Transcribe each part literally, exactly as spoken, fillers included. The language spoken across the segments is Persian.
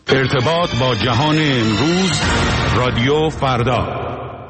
ارتباط با جهان امروز، رادیو فردا.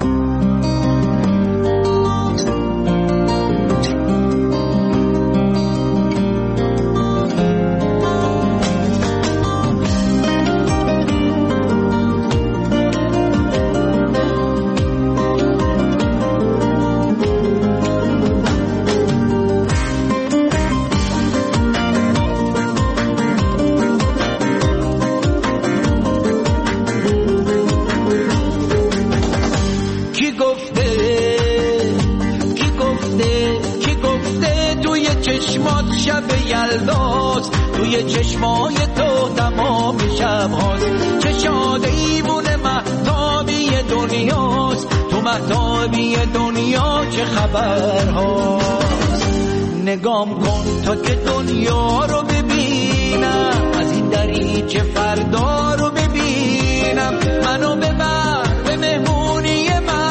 توی چشمای تو تمام شب هاست، چه شاده ایمون مهتابی دنیاست، تو مهتابی دنیا چه خبر هاست. نگام کن تا که دنیا رو ببینم، از این دریچه فردا رو ببینم، منو ببر به مهمونی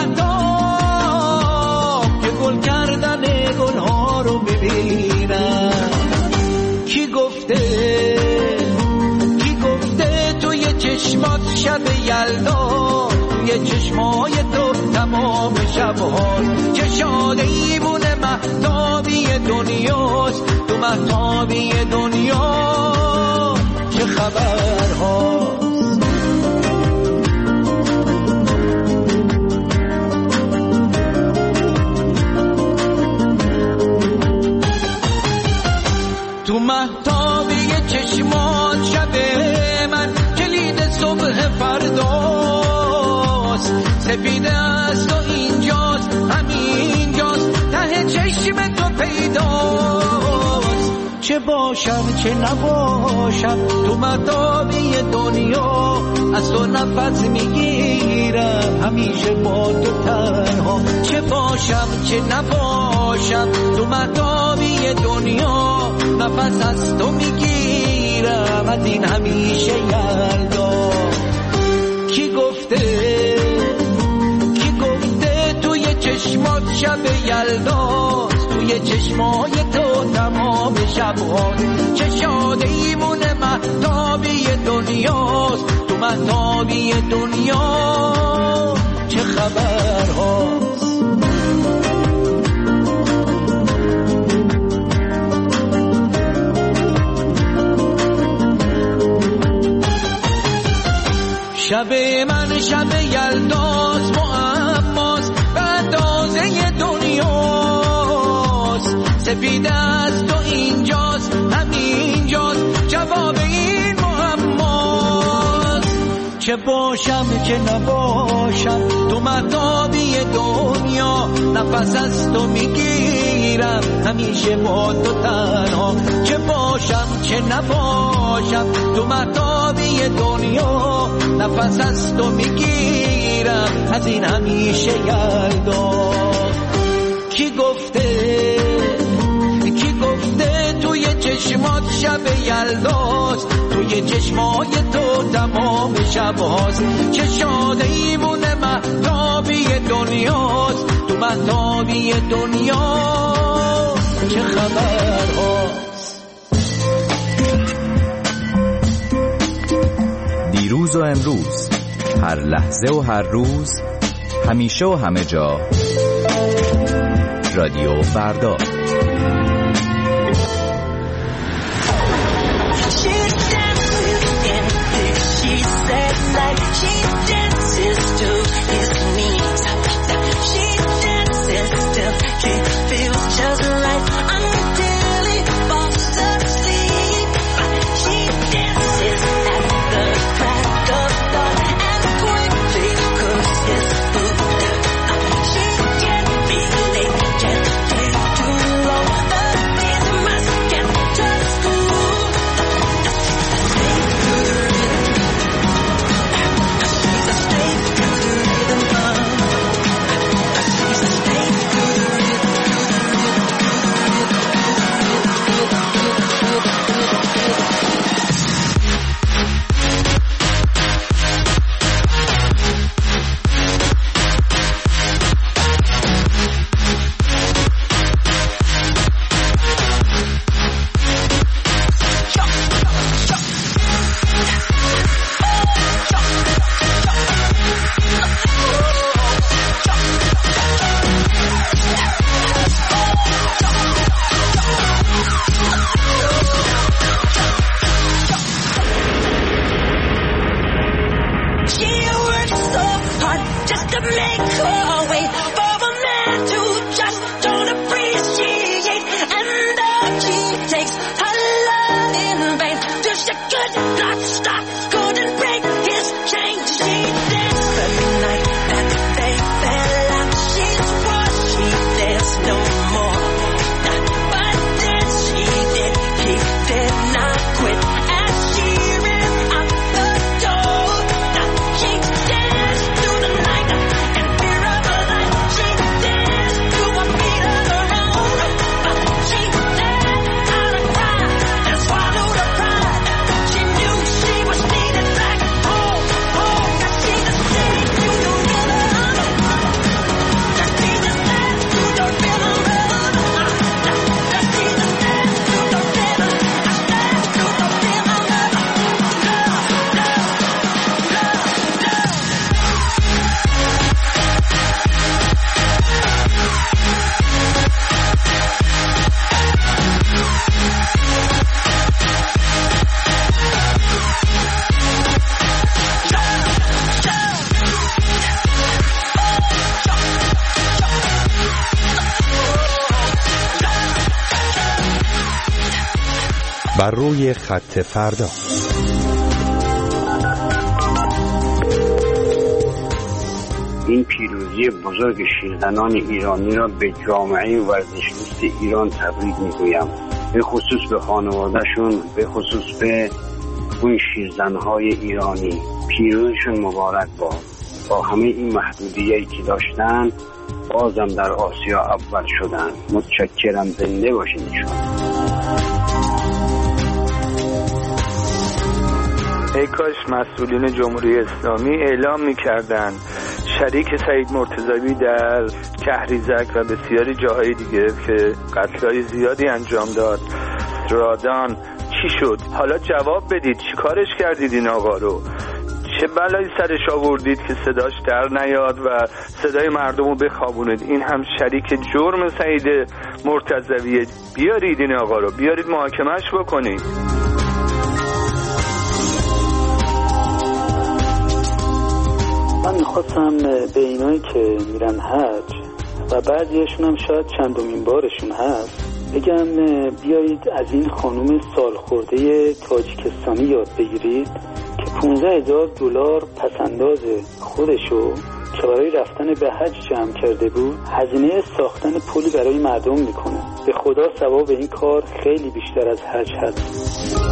مهتاب که گل کردن گلها رو ببینم. کی گفته کی گفته توی چشمات شب یلدا، توی چشمای تو تمام شب‌ها چه شاده ایمون مهتابی دنیاست، تو مهتابی دنیا چه خبرهاست. تو مهتابی چشمات شب من کلید صبح فرداست، سپیده است و اینجاست همینجاست ته چشم تو پیداست. چه باشم چه نباشم تو مهتابی دنیا، از تو نفس میگیرم همیشه با تو تنها. چه باشم چه نباشم تو مهتابی دنیا، نفس از تو میگیرم از این همیشه یلدا. کی گفته کی گفته توی چشمات شب یلداست، توی چشمای تو تمام شب هاست، چه شاده ایمون مهتابی دنیاست، تو مهتابی دنیا چه خبر هاست. شب من شب یلداست، معماست به اندازه دنیاست، سپیده است و اینجاست همینجاست جواب این معماست. چه باشم چه نباشم تو مهتابی دنیا، نفس از تو میگیرم همیشه با تو تنها. چه باشم چه نباشم تو مهتابی دنیا، نفس از تو میگیرم از این همیشه یلدا. کی گفته کی گفته توی چشمات شب یلداست، توی چشمای تو تمام شب هاست، چه شاده ایمون مهتابی دنیاست، تو مهتابی دنیا چه خبر هاست. دیروز و امروز، هر لحظه و هر روز، همیشه و همه جا، رادیو فردا. She could not stop, couldn't break his chain. She danced every night that they fell out. She swore she danced no more, but then she did. He did not quit as she ran out the door. She danced through the night in fear of her life. She danced through a beat of her own. She let out a cry and swallowed her pride. She knew she was needed back home, home. That she just stayed through the rhythm. That she just danced through the rhythm. That she just danced through the rhythm. I danced through the rhythm. Love, love, love, love. بر روی خط فردا. این پیروزی بزرگ شیرزنان ایرانی را به جامعه ورزشگوست ایران تبریک میگویم، به خصوص به خانوادهشون، به خصوص به اون شیرزنهای ایرانی. پیروزشون مبارک باد. با همه این محدودیتی که داشتن بازم در آسیا اول شدن. متشکرم، زنده باشین ایشون. ای کاش مسئولین جمهوری اسلامی اعلام می‌کردند شریک سعید مرتضوی در کهریزک و بسیاری جاهای دیگه که قتل‌های زیادی انجام داد، رادان، چی شد؟ حالا جواب بدید، چی کارش کردید این آقا رو؟ چه بلایی سرش آوردید که صداش در نیاد و صدای مردم رو بخوابونید؟ این هم شریک جرم سعید مرتضویه. بیارید این آقا رو، بیارید محاکمه‌اش بکنید. من میخواستم به اینایی که میرن حج و بعضیشون هم شاید چندمین بارشون هست بگم بیایید از این خانوم سالخورده تاجیکستانی یاد بگیرید که پونزده هزار دلار پسنداز خودشو که برای رفتن به حج جمع کرده بود هزینه ساختن پلی برای مردم میکنه. به خدا ثواب این کار خیلی بیشتر از حج هست.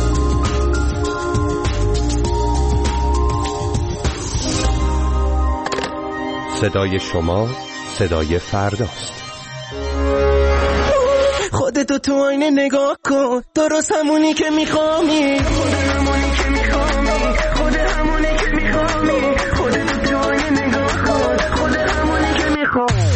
صدای شما صدای فرداست. خودتو تو آینه نگاه کن، درست همونی که میخوامی، خود همونی که میخوامی، خود همونی که میخوامی. خودتو تو آینه نگاه کن، خود همونی که میخوامی.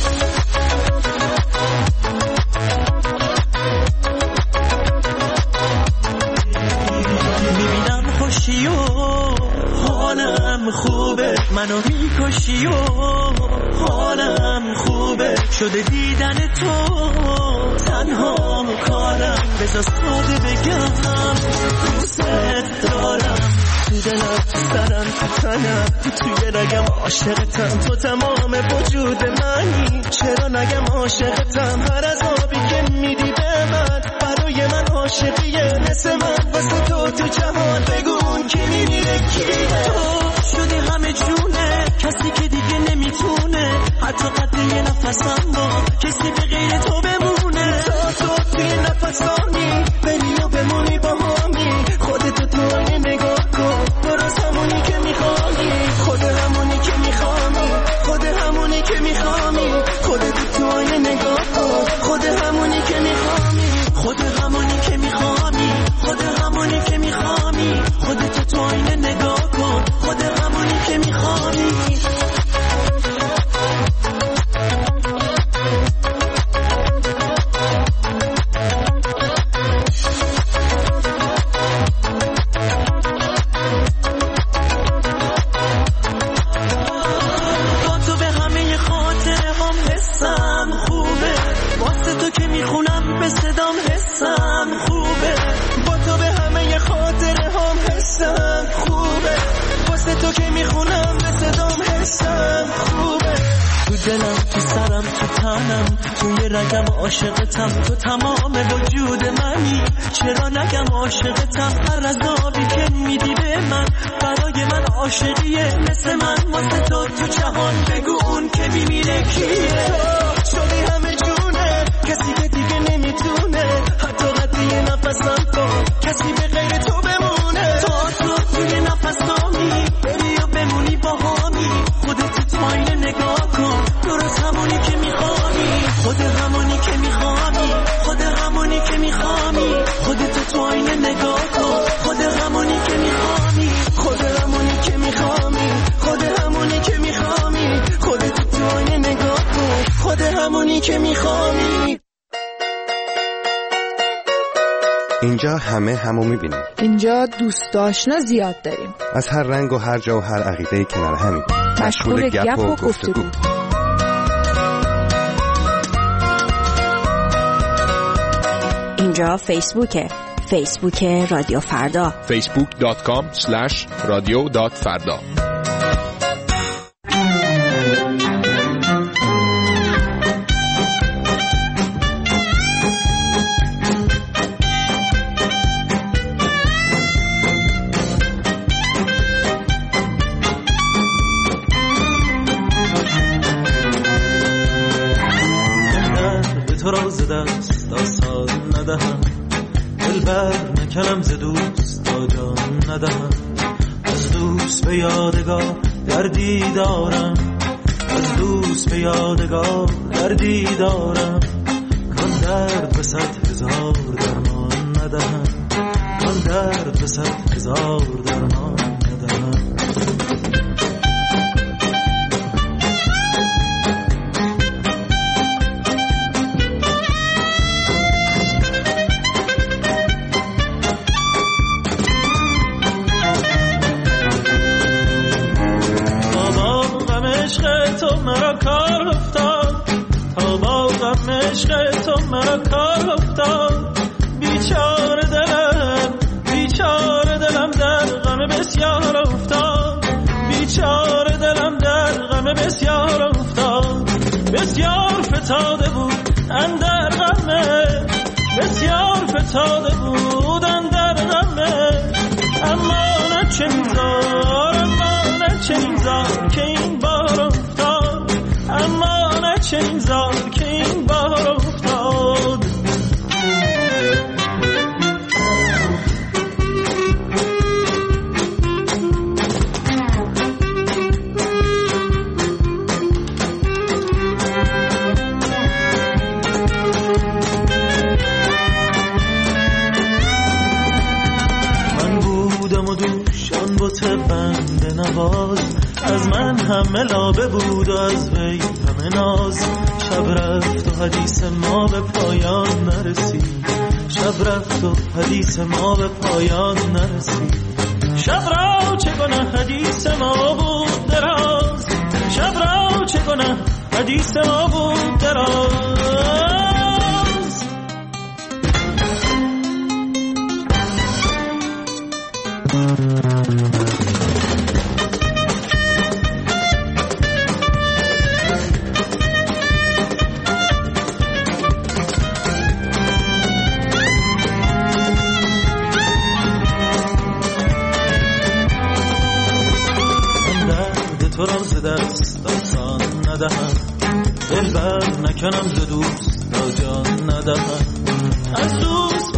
میبینم خوشی و حالم خوبه، منو میکشی و حالم خوبه، شده دیدن تو تنها کارم. بذار ساده بگم دوست دارم، تو دلم، تو سرم، تو تنم، تو توی رگم عاشقتم، تو تمام وجود منی. چرا نگم عاشقتم؟ هر از آبی که میدی به من برای من عاشقیه، مثل من واسه تو تو جهان بگون کی میمیره کیه. تو شدی همه جونه، کسی که دیگه نمیتونه حتی قد یه نفسم با کسی به غیر تو بمونه. تا تو توی نفسانی بری و بمونی با همی، خودتو تو آینه نگاه کن، درست همونی که میخوانی، خود همونی که میخوانی، خود همونی که میخوانی. خودتو تو آینه نگاه کن، خود همونی که میخوانی، خود همونی که میخوانی، خود همونی که میخوانی. خودتو تو آینه نگاه کن، خود همونی که میخوانی. تو دلم، تو سرم، تو تنم، توی رگم عاشقتم، تو تمام وجود منی. چرا نگم عاشقتم؟ هر عذابی که میدی به من برای من عاشقیه. مثل من واسه تو تو جهان بگو اون که میمیره کیه؟ تو شدی همه جونه، کسی که دیگه نمیتونه حتی قطعی نفسم کن، کسی به غیر تو بمونه. تو تو توی نفسامی بری و بمونی با همی، خودت تو آینه نگاه کن، درست همونی که میخوانی، خود همونی که میخوانی، خود همونی که میخوانی، خودت تو آینه نگاه کن، خود همونی که میخوانی، خود همونی که میخوانی، خود همونی که میخوانی، خودت تو آینه نگاه کن، خود همونی که میخوانی. اینجا همه همو میبینیم. اینجا دوست آشنا زیاد داریم. از هر رنگ و هر جا و هر عقیده‌ای کنار همیم. مشغول گپ و گفتگو. اینجا فیسبوکه. فیسبوک رادیو فردا. فیسبوک دات کام اسلش رادیو دات فردا. نکنم ز دوست تا جان ندهم، از دوست به یادگار دردی دارم، از دوست به یادگار دردی دارم. کان درد به صد هزار درمان ندهم، کان درد به صد هزار درمان ندهم. تو مرا کار افتاد، تا با غم عشق تو مرا کار افتاد. بیچاره دلم، بیچاره دلم در غم بسیار افتاد، بیچاره دلم در غم بسیار افتاد. بسیار فتاده بود اندر غمه، بسیار فتاده بود اندر غمه. اما نه چنین زار، اما نه چنین زار که این بار افتاد، اما نه چنین زار که این بار افتاد. من بودم و دوشان بوته بند نواز، از من همه لابه بود و از وی همه ناز. شب رفت و حدیث ما به پایان نرسید، شب رفت و حدیث ما به پایان نرسید. شب را چگونه حدیث ما بود دراز، شب را چگونه حدیث ما بود دراز. دست آسان ندهم، دل بر نکنم ز دوست تا جان ندهم. از دوست